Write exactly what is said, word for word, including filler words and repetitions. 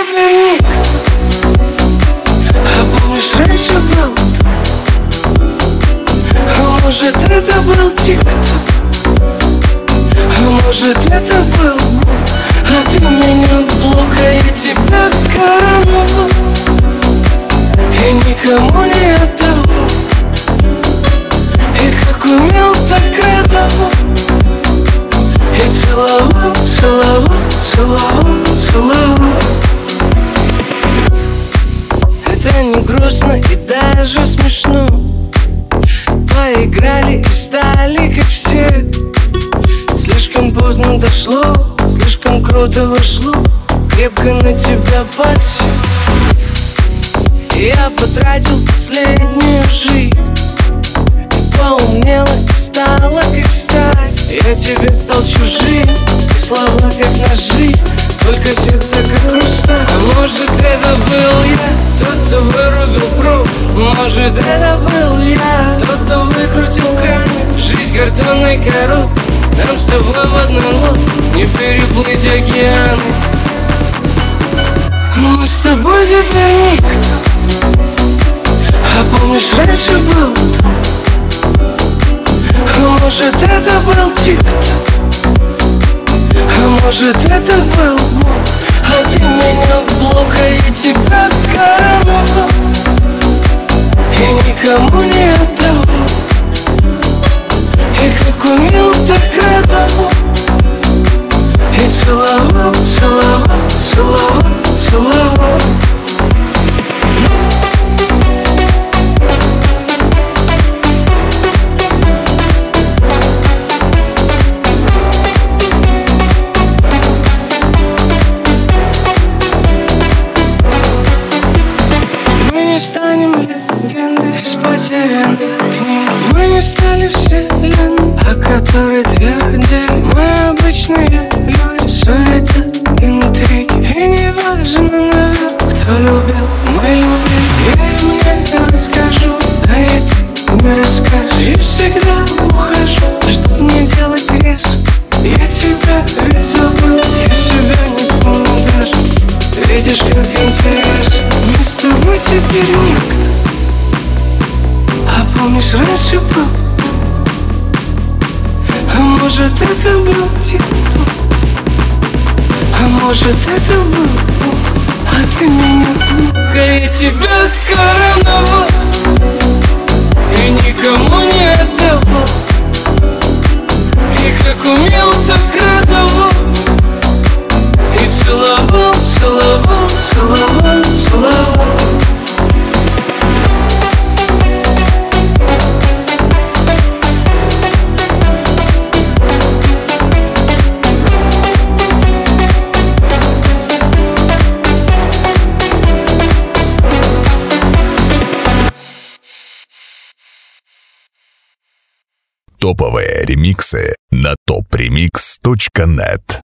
теперь никто. А помнишь, раньше был? А может, это был тик-ток? А может, это был? А ты меня в блок, а я тебя короновал и никому не отдавал. И как умел, так радовал. И целовал, целовал, целовал, целовал. Это не грустно и даже смешно. Поиграли и стали как все. Слишком поздно дошло, слишком круто вошло. Крепко на тебя подсел. Я потратил последнюю жизнь. Ты поумнела и стала как сталь. Я тебе стал чужим, и слова как ножи, только сердце как хрусталь. А может, это был я, тот, кто вырубил пруд. Может, это был я, тот, кто выкрутил кран. Жизнь картонной коробкой, нам с тобой в одной лодке не переплыть океаны. Мы с тобой теперь никто. А помнишь, раньше был? А может, это был тик-ток? А может, это был? А ты меня в блок, а я тебя короновал и никому не отдавал. И как умел, так радовал. И целовал, целовал, целовал, целовал. Мы не станем легендой из потерянной книги. Мы не стали вселенной, о которой твердили. Мы обычные люди, суета, интриги. И не важно, наверное, кто любил, мы любим. Я им не расскажу, а и ты не расскажешь. И всегда ухожу, чтоб не делать резко. Я тебя ведь забыл, я себя не помню даже. Видишь, как интересно. Мы с тобой теперь никто. А помнишь, раньше был? А может, это был тик-ток? А может, это был? А ты меня в блок, а я тебя короновал и никому не отдавал. И как умел, так радовал. И целовал, целовал, целовал, целовал. Топовые ремиксы на топ ремикс точка нет.